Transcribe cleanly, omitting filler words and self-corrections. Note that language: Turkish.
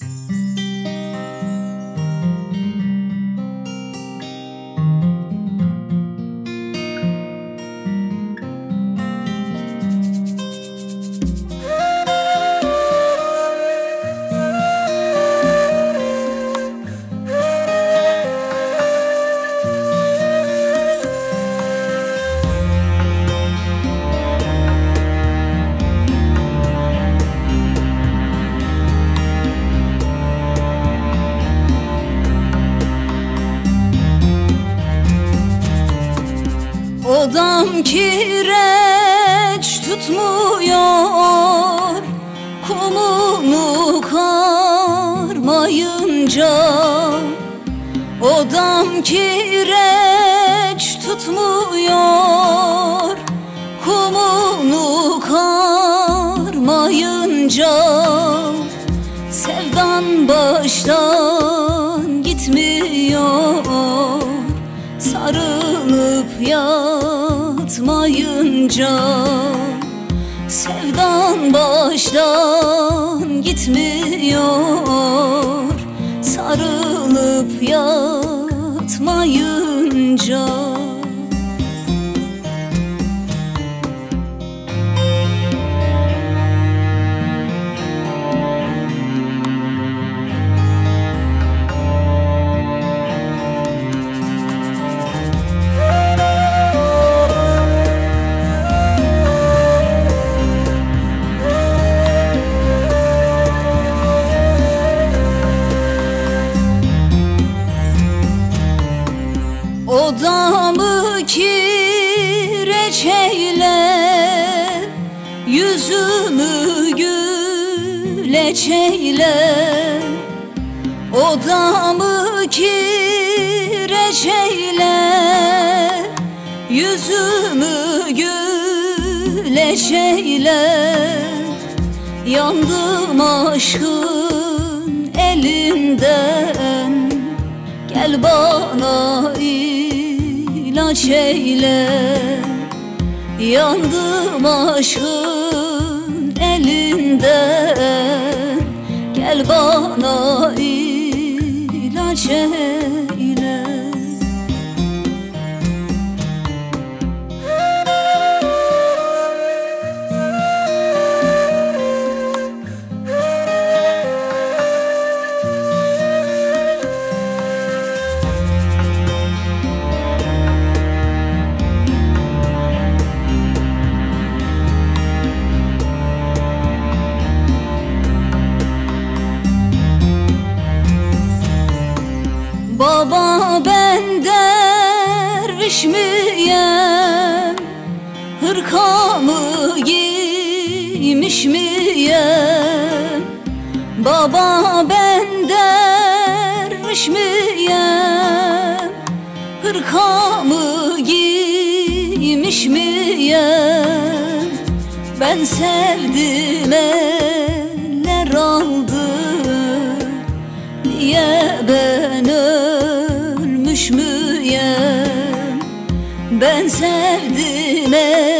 Odam kireç tutmuyor, kumunu karmayınca. Odam kireç tutmuyor, kumunu karmayınca. Sevdan baştan gitmiyor, sarılıp yatmayınca. Sevdan baştan gitmiyor, sarılıp yatmayınca. Odamı kireç eyle, yüzümü güleç eyle. Odamı kireç eyle, yüzümü güleç eyle. Yandım aşkın elinden, gel bana ilaç eyle. Yandım aşkın elinden, gel bana ilaç eyle. Baba ben derviş miyim, hırkamı giymiş miyim? Baba ben derviş miyim, hırkamı giymiş miyim? Ben sevdim eller aldı, niye ben ölmüş müyüm? Ben sevdim